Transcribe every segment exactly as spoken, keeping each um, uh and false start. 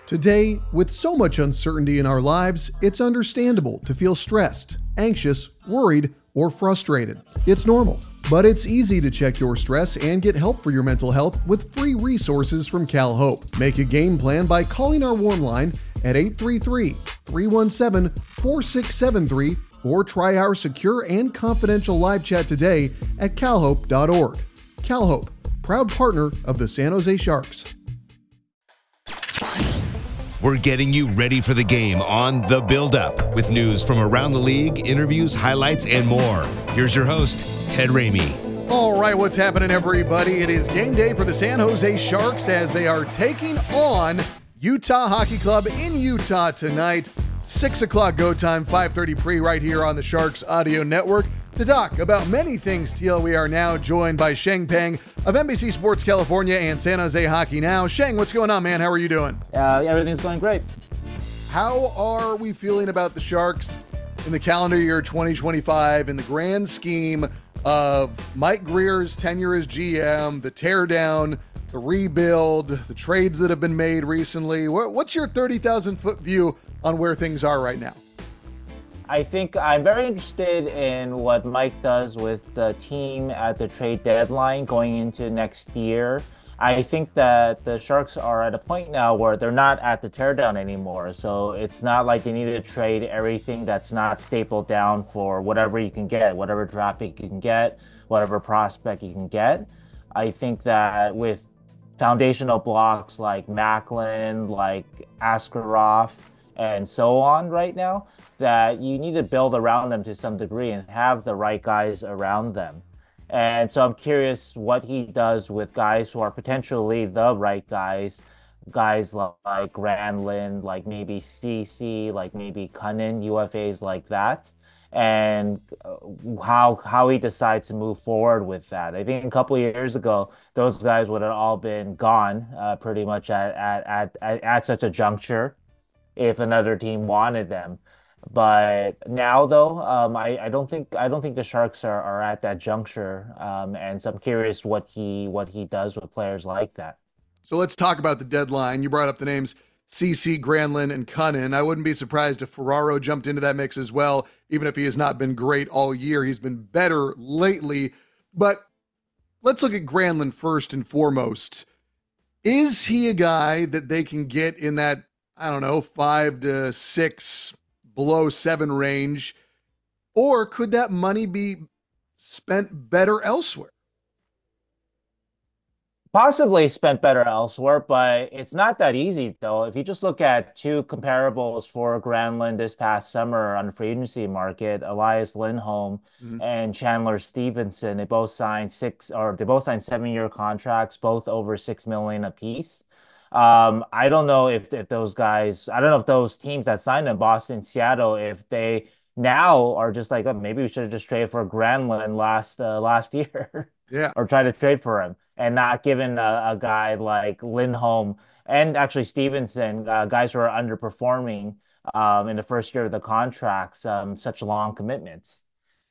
Today, with so much uncertainty in our lives, it's understandable to feel stressed, anxious, worried, or frustrated. It's normal, but it's easy to check your stress and get help for your mental health with free resources from CalHope. Make a game plan by calling our warm line at eight three three, three one seven, four six seven three or try our secure and confidential live chat today at cal hope dot org. CalHope, proud partner of the San Jose Sharks. We're getting you ready for the game on The Build-Up with news from around the league, interviews, highlights, and more. Here's your host, Ted Ramey. All right, what's happening, everybody? It is game day for the San Jose Sharks as they are taking on Utah Hockey Club in Utah tonight. six o'clock go time, five thirty pre right here on the Sharks Audio Network. To talk about many things, Teal, we are now joined by Sheng Peng of N B C Sports California and San Jose Hockey Now. Sheng, what's going on, man? How are you doing? Uh, everything's going great. How are we feeling about the Sharks in the calendar year twenty twenty-five in the grand scheme of Mike Grier's tenure as G M, the teardown, the rebuild, the trades that have been made recently? What's your thirty thousand foot view on where things are right now? I think I'm very interested in what Mike does with the team at the trade deadline going into next year. I think that the Sharks are at a point now where they're not at the teardown anymore. So it's not like they need to trade everything that's not stapled down for whatever you can get, whatever draft pick you can get, whatever prospect you can get. I think that with foundational blocks like Macklin, like Askarov, and so on right now, that you need to build around them to some degree and have the right guys around them. And so I'm curious what he does with guys who are potentially the right guys, guys like Granlund, like maybe C C, like maybe Cunnin, U F As like that, and how how he decides to move forward with that. I think a couple of years ago, those guys would have all been gone uh, pretty much at, at, at, at such a juncture if another team wanted them. But now, though, um, I, I don't think I don't think the Sharks are, are at that juncture, um, and so I'm curious what he what he does with players like that. So let's talk about the deadline. You brought up the names C C, Granlund, and Cunnin. I wouldn't be surprised if Ferraro jumped into that mix as well, even if he has not been great all year. He's been better lately. But let's look at Granlund first and foremost. Is he a guy that they can get in that, I don't know, five to six below seven range, or could that money be spent better elsewhere? Possibly spent better elsewhere, but it's not that easy, though. If you just look at two comparables for Granlund this past summer on the free agency market, Elias Lindholm mm-hmm. and Chandler Stevenson, they both signed six or they both signed seven-year contracts, both over six million apiece. Um, I don't know if, if those guys, I don't know if those teams that signed them, Boston, Seattle, if they now are just like, oh, maybe we should have just traded for Granlund last uh, last year, yeah, or try to trade for him and not given a, a guy like Lindholm and actually Stevenson, uh, guys who are underperforming um, in the first year of the contracts, um, such long commitments.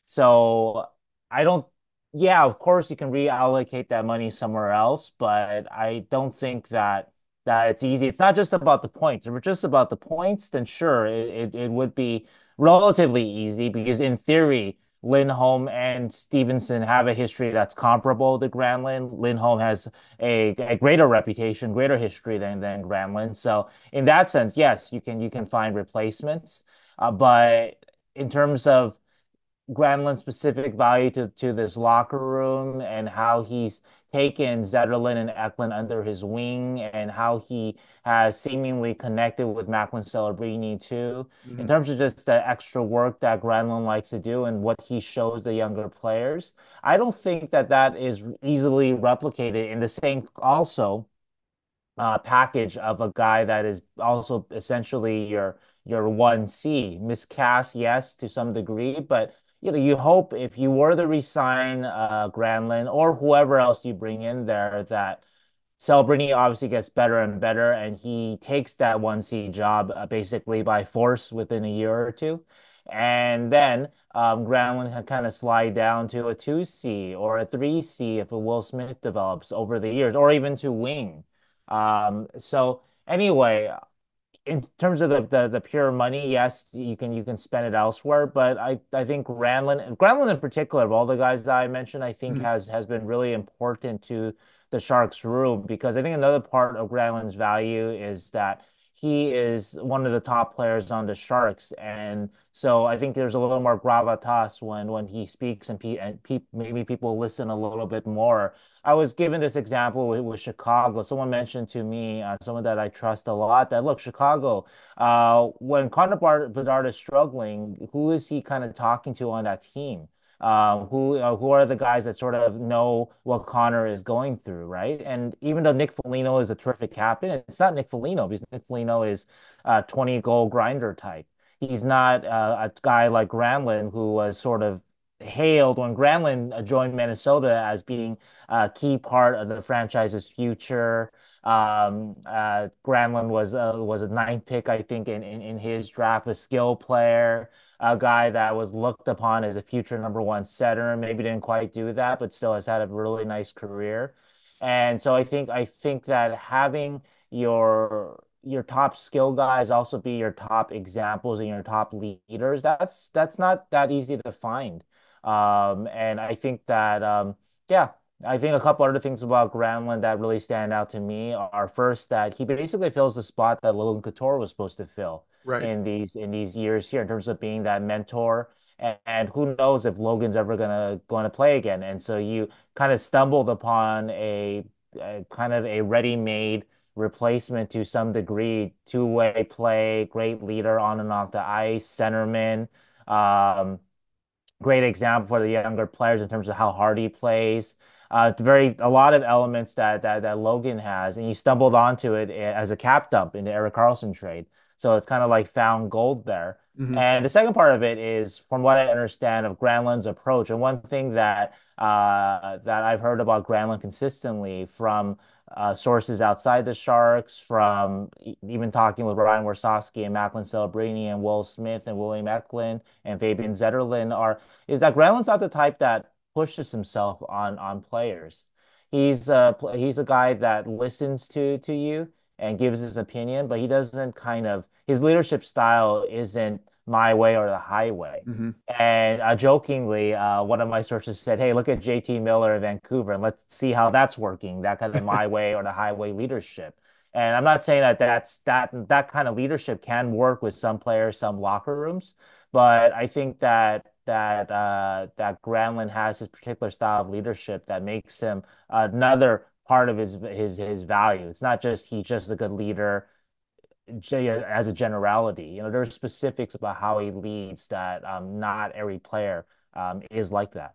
So I don't. Yeah, of course you can reallocate that money somewhere else, but I don't think that. that it's easy. It's not just about the points. If it's just about the points, then sure, it, it, it would be relatively easy because in theory, Lindholm and Stevenson have a history that's comparable to Granlund. Lindholm has a, a greater reputation, greater history than, than Granlund. So in that sense, yes, you can you can find replacements. Uh, but in terms of Granlund's specific value to, to this locker room and how he's taken Zetterlund and Eklund under his wing and how he has seemingly connected with Macklin Celebrini too. Mm-hmm. In terms of just the extra work that Granlund likes to do and what he shows the younger players, I don't think that that is easily replicated in the same also uh, package of a guy that is also essentially your your one C. Miscast, yes, to some degree, but you know, you hope if you were to resign uh, Granlund or whoever else you bring in there, that Celebrini obviously gets better and better, and he takes that one C job uh, basically by force within a year or two. And then um, Granlund can kind of slide down to a two C or a three C if a Will Smith develops over the years, or even to wing. Um, so anyway, in terms of the, the the pure money, yes, you can you can spend it elsewhere. But I I think Granlund, Granlund in particular, of all the guys that I mentioned, I think Mhm. has has been really important to the Sharks' room because I think another part of Granlund's value is that he is one of the top players on the Sharks, and so I think there's a little more gravitas when when he speaks, and, pe and pe maybe people listen a little bit more. I was given this example with, with Chicago. Someone mentioned to me, uh, someone that I trust a lot, that look, Chicago, uh, when Connor Bedard is struggling, who is he kind of talking to on that team? Um, who uh, who are the guys that sort of know what Connor is going through, right? And even though Nick Foligno is a terrific captain, it's not Nick Foligno because Nick Foligno is a twenty goal grinder type. He's not uh, a guy like Granlund who was sort of hailed when Granlund joined Minnesota as being a key part of the franchise's future. Um, uh, Granlund was uh, was a ninth pick, I think, in, in in his draft, a skill player, a guy that was looked upon as a future number one setter. Maybe didn't quite do that, but still has had a really nice career. And so I think I think that having your your top skill guys also be your top examples and your top leaders, that's that's not that easy to find. Um, and I think that um, yeah, I think a couple other things about Granlund that really stand out to me are first that he basically fills the spot that Logan Couture was supposed to fill Right. in these in these years here in terms of being that mentor. And, and who knows if Logan's ever gonna going to play again. And so you kind of stumbled upon a, a kind of a ready-made replacement to some degree, two-way play, great leader on and off the ice, centerman. Um, Great example for the younger players in terms of how hard he plays. Uh, very a lot of elements that that that Logan has, and you stumbled onto it as a cap dump in the Erik Karlsson trade. So it's kind of like found gold there. Hmm. And the second part of it is, from what I understand of Granlund's approach, and one thing that uh, that I've heard about Granlund consistently from uh, sources outside the Sharks, from e- even talking with Ryan Warsofsky and Macklin Celebrini and Will Smith and William Eklund and Fabian Zetterlund are is that Granlund's not the type that pushes himself on on players. He's a he's a guy that listens to to you and gives his opinion, but he doesn't kind of his leadership style isn't my way or the highway. Hmm. And uh, jokingly, uh, one of my sources said, "Hey, look at J T Miller in Vancouver, and let's see how that's working. That kind of my way or the highway leadership." And I'm not saying that that's that that kind of leadership can work with some players, some locker rooms, but I think that that uh, that Granlund has his particular style of leadership that makes him another part of his his his value. It's not just he's just a good leader as a generality. You know, there's specifics about how he leads that um, not every player um, is like that.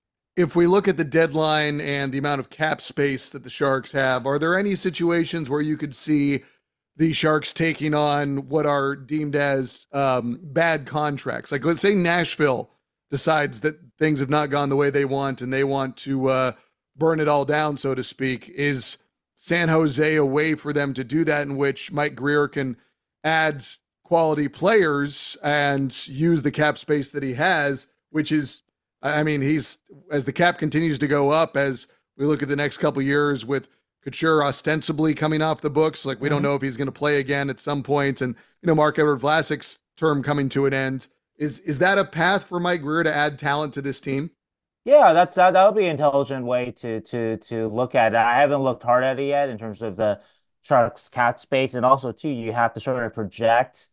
If we look at the deadline and the amount of cap space that the Sharks have, are there any situations where you could see the Sharks taking on what are deemed as um, bad contracts? Like, let's say Nashville decides that things have not gone the way they want and they want to uh, burn it all down, so to speak. Is San Jose a way for them to do that, in which Mike Grier can add quality players and use the cap space that he has, which is, I mean, he's, as the cap continues to go up, as we look at the next couple of years with Couture ostensibly coming off the books, like we don't Mhm. know if he's going to play again at some point, and you know, Marc-Edouard Vlasic's term coming to an end. Is is that a path for Mike Grier to add talent to this team? Yeah, that's that. That would be an intelligent way to to to look at it. I haven't looked hard at it yet in terms of the Sharks cap space, and also too, you have to sort of project.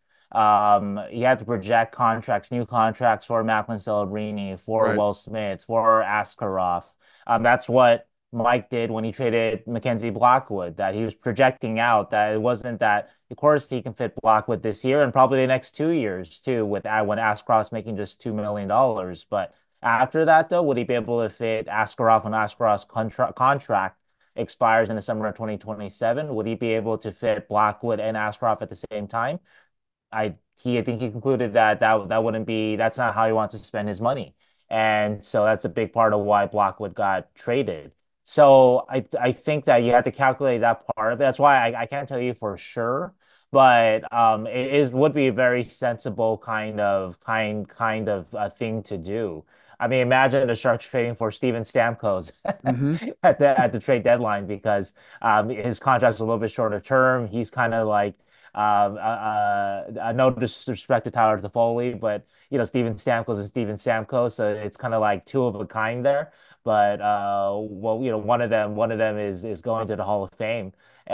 Um, you have to project contracts, new contracts for Macklin Celebrini, for Right. Will Smith, for Askarov. Um, that's what Mike did when he traded Mackenzie Blackwood. That he was projecting out. That it wasn't that. Of course, he can fit Blackwood this year and probably the next two years too. With uh, when Askarov's making just two million dollars, but after that, though, would he be able to fit Askarov when Askarov's contra contract expires in the summer of twenty twenty-seven? Would he be able to fit Blackwood and Askarov at the same time? I he I think he concluded that that that wouldn't be that's not how he wants to spend his money. And so that's a big part of why Blackwood got traded. So I I think that you have to calculate that part of it. That's why I, I can't tell you for sure, but um it is would be a very sensible kind of kind kind of uh, thing to do. I mean, imagine the Sharks trading for Steven Stamkos Mm-hmm. at the at the trade deadline because um his contract's a little bit shorter term. He's kind of like Um, uh, uh, no disrespect to Tyler Toffoli, but you know, Steven Stamkos is Steven Stamkos, so it's kind of like two of a kind there. But uh, well, you know, one of them, one of them is is going to the Hall of Fame,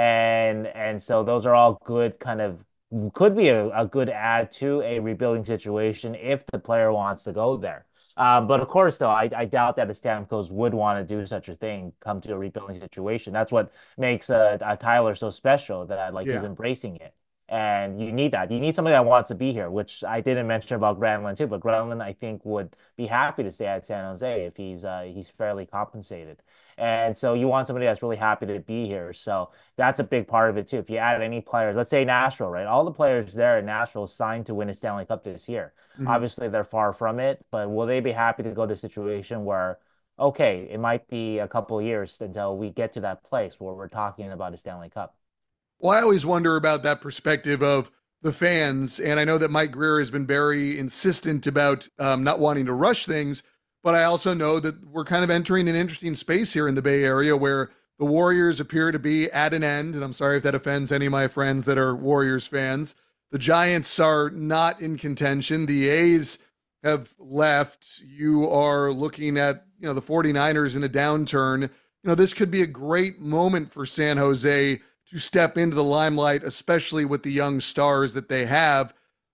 and and so those are all good kind of could be a, a good add to a rebuilding situation if the player wants to go there. Um, but of course, though, I, I doubt that the Stamkos would want to do such a thing, come to a rebuilding situation. That's what makes uh, uh, Tyler so special, that like he's Yeah. embracing it. And you need that. You need somebody that wants to be here, which I didn't mention about Granlund too. But Granlund, I think, would be happy to stay at San Jose if he's uh, he's fairly compensated. And so you want somebody that's really happy to be here. So that's a big part of it too. If you add any players, let's say Nashville, right? All the players there in Nashville signed to win a Stanley Cup this year. Mhm. Obviously, they're far from it, but will they be happy to go to a situation where, okay, it might be a couple of years until we get to that place where we're talking about a Stanley Cup? Well, I always wonder about that perspective of the fans. And I know that Mike Greer has been very insistent about um, not wanting to rush things. But I also know that we're kind of entering an interesting space here in the Bay Area where the Warriors appear to be at an end. And I'm sorry if that offends any of my friends that are Warriors fans. The Giants are not in contention. The A's have left. You are looking at, you know, the 49ers in a downturn. You know, this could be a great moment for San Jose to step into the limelight, especially with the young stars that they have.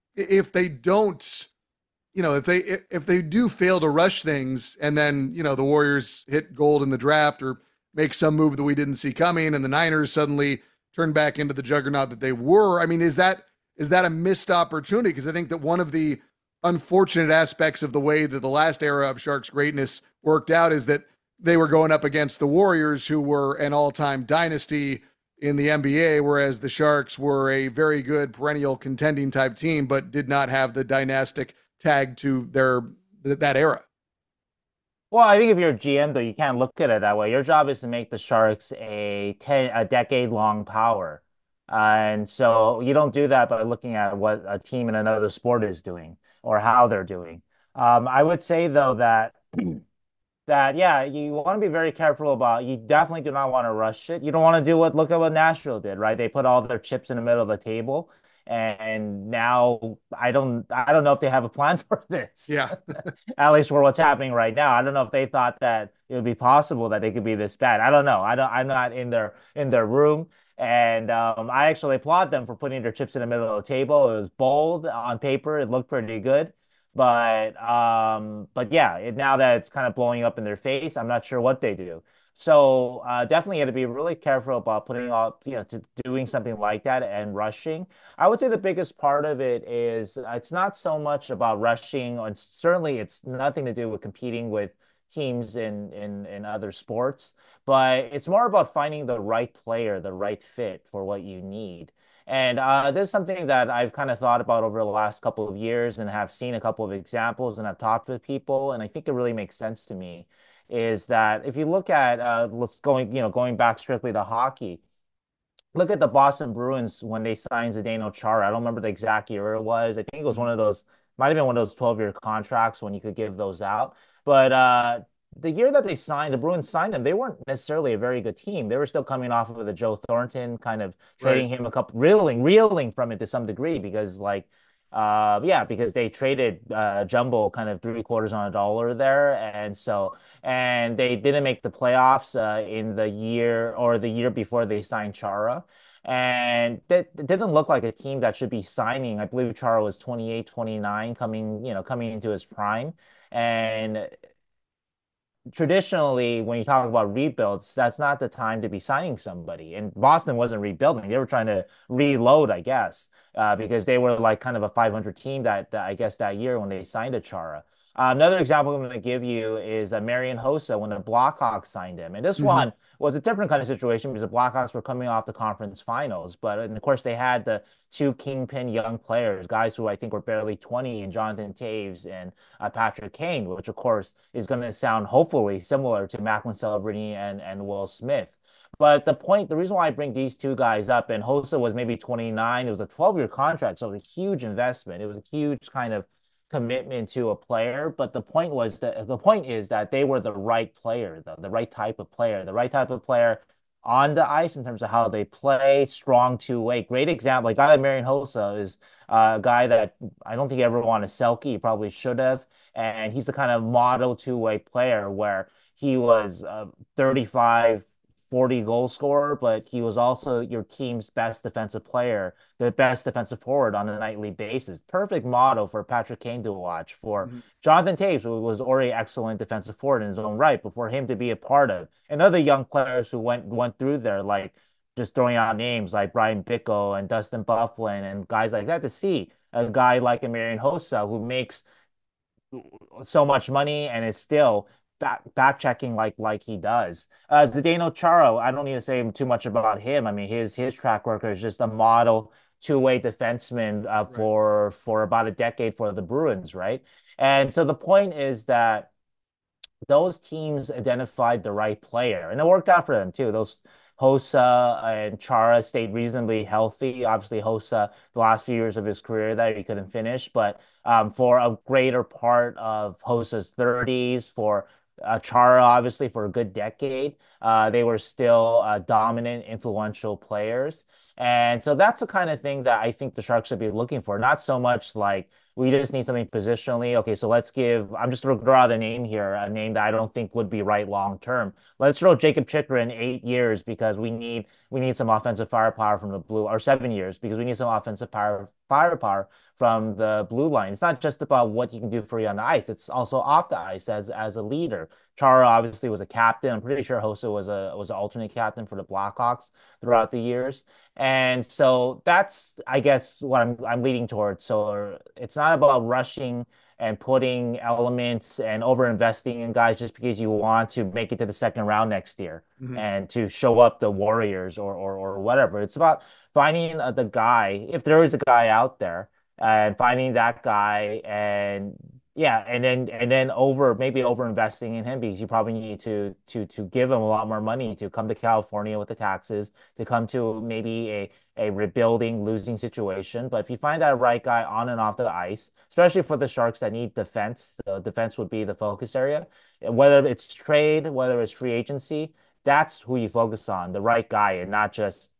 If they don't, you know, if they if they do fail to rush things, and then, you know, the Warriors hit gold in the draft or make some move that we didn't see coming, and the Niners suddenly turn back into the juggernaut that they were. I mean, is that is that a missed opportunity? Because I think that one of the unfortunate aspects of the way that the last era of Sharks greatness worked out is that they were going up against the Warriors, who were an all-time dynasty in the N B A, whereas the Sharks were a very good perennial contending type team, but did not have the dynastic tag to their that era. Well, I think if you're a G M, though, you can't look at it that way. Your job is to make the Sharks a ten, a decade-long power. Uh, and so you don't do that by looking at what a team in another sport is doing or how they're doing. Um, I would say, though, that that yeah, you want to be very careful about. You definitely do not want to rush it. You don't want to do what look at what Nashville did, right? They put all their chips in the middle of the table, and now I don't I don't know if they have a plan for this. Yeah. At least for what's happening right now. I don't know if they thought that it would be possible that they could be this bad. I don't know. I don't. I'm not in their in their room. And um, I actually applaud them for putting their chips in the middle of the table. It was bold on paper. It looked pretty good. But um, but yeah, it, now that it's kind of blowing up in their face, I'm not sure what they do. So uh, definitely got to be really careful about putting up, you know, to doing something like that and rushing. I would say the biggest part of it is uh, it's not so much about rushing, and certainly it's nothing to do with competing with teams in in in other sports, but it's more about finding the right player, the right fit for what you need. And uh, this is something that I've kind of thought about over the last couple of years and have seen a couple of examples and I've talked with people, and I think it really makes sense to me. Is that if you look at uh, let's going, you know, going back strictly to hockey, look at the Boston Bruins when they signed Zdeno Chara. I don't remember the exact year it was. I think it was one of those, might have been one of those twelve-year contracts when you could give those out. But uh, the year that they signed, the Bruins signed them, they weren't necessarily a very good team. They were still coming off of the Joe Thornton kind of Right. trading him a couple, reeling, reeling from it to some degree because like, uh, yeah, because they traded uh, Jumbo kind of three quarters on a dollar there, and so and they didn't make the playoffs uh, in the year or the year before they signed Chara. And that it didn't look like a team that should be signing. I believe Chara was twenty-eight, twenty-nine coming, you know, coming into his prime. And traditionally, when you talk about rebuilds, that's not the time to be signing somebody. And Boston wasn't rebuilding; they were trying to reload, I guess, uh, because they were like kind of a five hundred team that, that I guess that year when they signed a Chara. Uh, another example I'm going to give you is uh, Marian Hossa when the Blackhawks signed him, and this Mm-hmm. one was a different kind of situation because the Blackhawks were coming off the conference finals, but and of course they had the two kingpin young players, guys who I think were barely twenty, and Jonathan Taves and uh, Patrick Kane, which of course is going to sound hopefully similar to Macklin Celebrini and, and Will Smith. But the point, the reason why I bring these two guys up, and Hossa was maybe twenty-nine, it was a twelve-year contract, so it was a huge investment. It was a huge kind of commitment to a player. But the point was that the point is that they were the right player, the, the right type of player, the right type of player on the ice in terms of how they play, strong two-way. Great example. Like guy like Marian Hossa is uh, a guy that I don't think he ever won a Selke. He probably should have. And he's the kind of model two-way player where he was uh, thirty-five, forty goal scorer, but he was also your team's best defensive player, the best defensive forward on a nightly basis. Perfect model for Patrick Kane to watch, for Mhm. Jonathan Toews, who was already excellent defensive forward in his own right, but for him to be a part of, and other young players who went went through there, like just throwing out names like Brian Bickle and Dustin Byfuglien and guys like that, to see a guy like Marian Hossa who makes so much money and is still back back checking like like he does. Uh, Zdeno Chara, I don't need to say too much about him. I mean, his his track record is just a model two-way defenseman uh, Right. for for about a decade for the Bruins, right? And so the point is that those teams identified the right player, and it worked out for them too. Those Hossa and Chara stayed reasonably healthy. Obviously, Hossa, the last few years of his career there, he couldn't finish, but um, for a greater part of Hossa's thirties, for uh, Chara, obviously, for a good decade, uh, they were still uh, dominant, influential players. And so that's the kind of thing that I think the Sharks should be looking for. Not so much like we just need something positionally. Okay, so let's give, I'm just going to throw out a name here, a name that I don't think would be right long term. Let's throw Jacob Chikrin eight years because we need we need some offensive firepower from the blue, or seven years because we need some offensive power firepower from the blue line. It's not just about what you can do for you on the ice; it's also off the ice as as a leader. Chara obviously was a captain. I'm pretty sure Hossa was a was an alternate captain for the Blackhawks throughout the years. And so that's, I guess, what I'm I'm leading towards. So it's not about rushing and putting elements and over investing in guys just because you want to make it to the second round next year Mhm. and to show up the Warriors or or, or whatever. It's about finding uh, the guy, if there is a guy out there, and finding that guy and yeah, and then and then over maybe over investing in him because you probably need to to to give him a lot more money to come to California with the taxes, to come to maybe a a rebuilding, losing situation. But if you find that right guy on and off the ice, especially for the Sharks that need defense, the defense would be the focus area. Whether it's trade, whether it's free agency, that's who you focus on, the right guy, and not just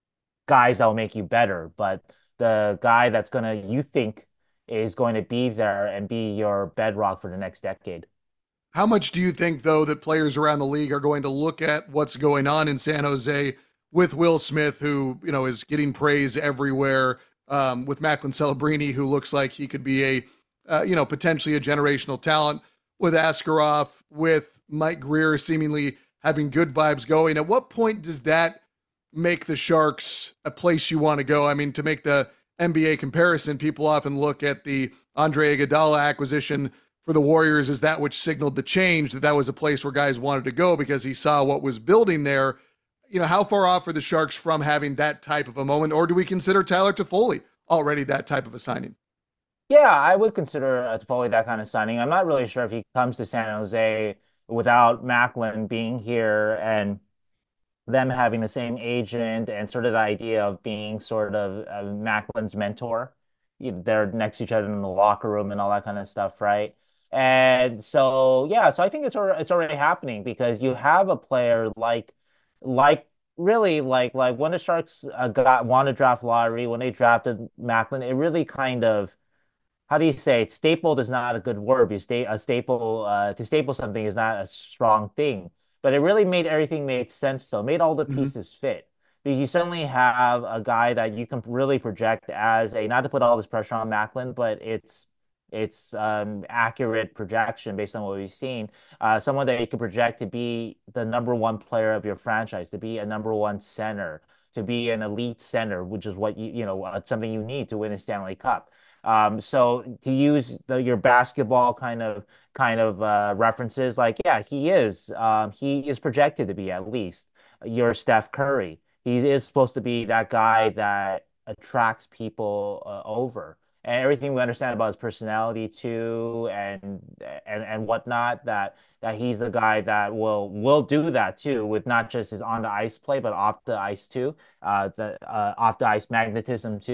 guys that will make you better, but the guy that's gonna you think is going to be there and be your bedrock for the next decade. How much do you think, though, that players around the league are going to look at what's going on in San Jose with Will Smith, who, you know, is getting praise everywhere, um, with Macklin Celebrini, who looks like he could be a, uh, you know, potentially a generational talent, with Askarov, with Mike Greer seemingly having good vibes going. At what point does that make the Sharks a place you want to go? I mean, to make the N B A comparison, people often look at the Andre Iguodala acquisition for the Warriors as that which signaled the change, that that was a place where guys wanted to go because he saw what was building there. You know, how far off are the Sharks from having that type of a moment, or do we consider Tyler Toffoli already that type of a signing? Yeah, I would consider uh, Foley that kind of signing. I'm not really sure if he comes to San Jose without Macklin being here and them having the same agent and sort of the idea of being sort of uh, Macklin's mentor. You, they're next to each other in the locker room and all that kind of stuff, right? And so, yeah, so I think it's already, it's already happening because you have a player like, like really like like when the Sharks uh, got won a draft lottery when they drafted Macklin, it really kind of how do you say it? Stapled is not a good word. You stay a staple uh, to staple something is not a strong thing, but it really made everything made sense. So it made all the Mm-hmm. pieces fit because you suddenly have a guy that you can really project as a not to put all this pressure on Macklin, but it's it's um, accurate projection based on what we've seen. Uh, someone that you can project to be the number one player of your franchise, to be a number one center, to be an elite center, which is what you you know uh, something you need to win a Stanley Cup. Um, so to use the, your basketball kind of kind of uh, references, like yeah, he is. Um, he is projected to be at least your Steph Curry. He is supposed to be that guy that attracts people uh, over, and everything we understand about his personality too, and and and whatnot. That that he's a guy that will will do that too, with not just his on the ice play, but off the ice too. Uh, the uh, off the ice magnetism too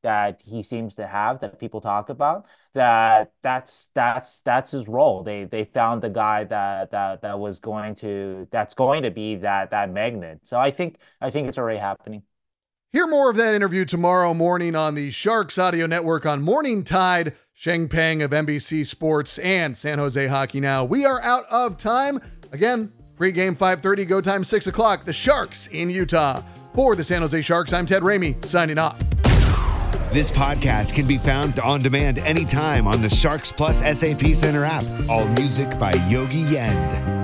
that he seems to have, that people talk about, that that's that's that's his role. They they found the guy that that that was going to that's going to be that that magnet. So I think I think it's already happening. Hear more of that interview tomorrow morning on the Sharks Audio Network on Morning Tide. Sheng Peng of N B C Sports and San Jose Hockey Now. We are out of time. Again, pregame five thirty, go time six o'clock. The Sharks in Utah. For the San Jose Sharks, I'm Ted Ramey, signing off. This podcast can be found on demand anytime on the Sharks Plus S A P Center app. All music by Yogi Yend.